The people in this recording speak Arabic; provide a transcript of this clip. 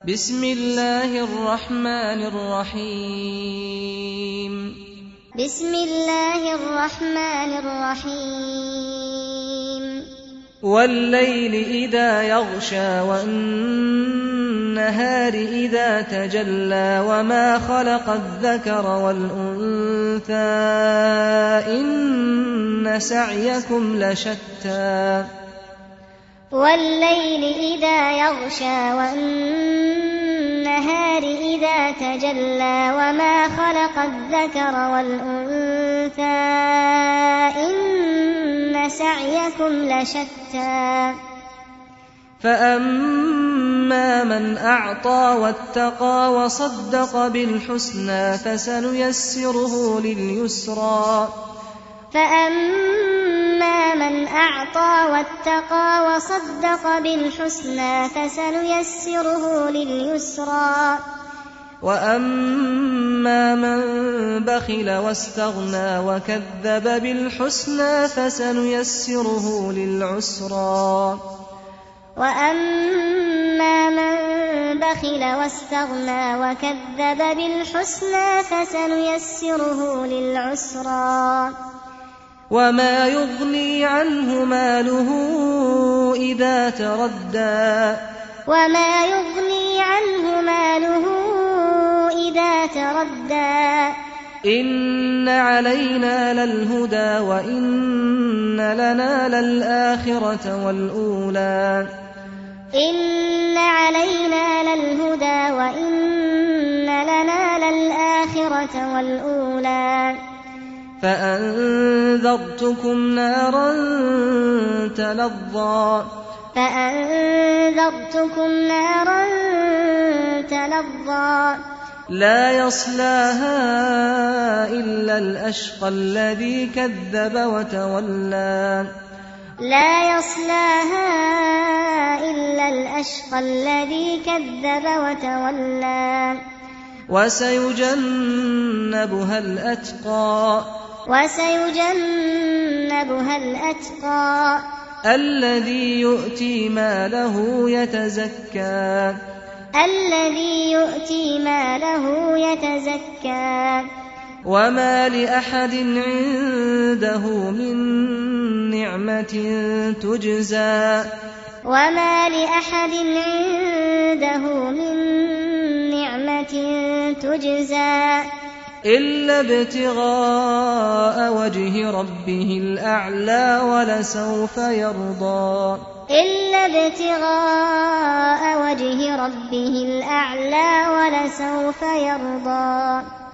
بسم الله الرحمن الرحيم بسم الله الرحمن الرحيم والليل إذا يغشى والنهار إذا تجلى وما خلق الذكر والأنثى إن سعيكم لشتى والليل إذا يغشى والنهار إذا تجلى وما خلق الذكر والأنثى إن سعيكم لشتى فأما من أعطى واتقى وصدق بالحسنى فسنيسره لليسرى فأما من أعطى واتقى وصدق بالحسنى فسنيسره لليسرى وأما من بخل واستغنى وكذب بالحسنى فسنيسره للعسرى وأما من بخل واستغنى وكذب بالحسنى فسنيسره للعسرى وما يغني عنه ماله إذا تردى وما يغني عنه ماله إذا تردى إن علينا للهدى وإن لنا للآخرة والأولى إن علينا للهدى وإن لنا للآخرة والأولى فأنذرتكم نارا تلظى لا يصلاها إلا الأشقى الذي كذب وتولى لا يصلاها إلا الأشقى الذي كذب وتولى وسيجنبها الأتقى الذي يؤتي ماله يتزكى وما لأحد عنده من نعمة تجزى إلا ابتغاء وجه ربه الأعلى ولسوف يرضى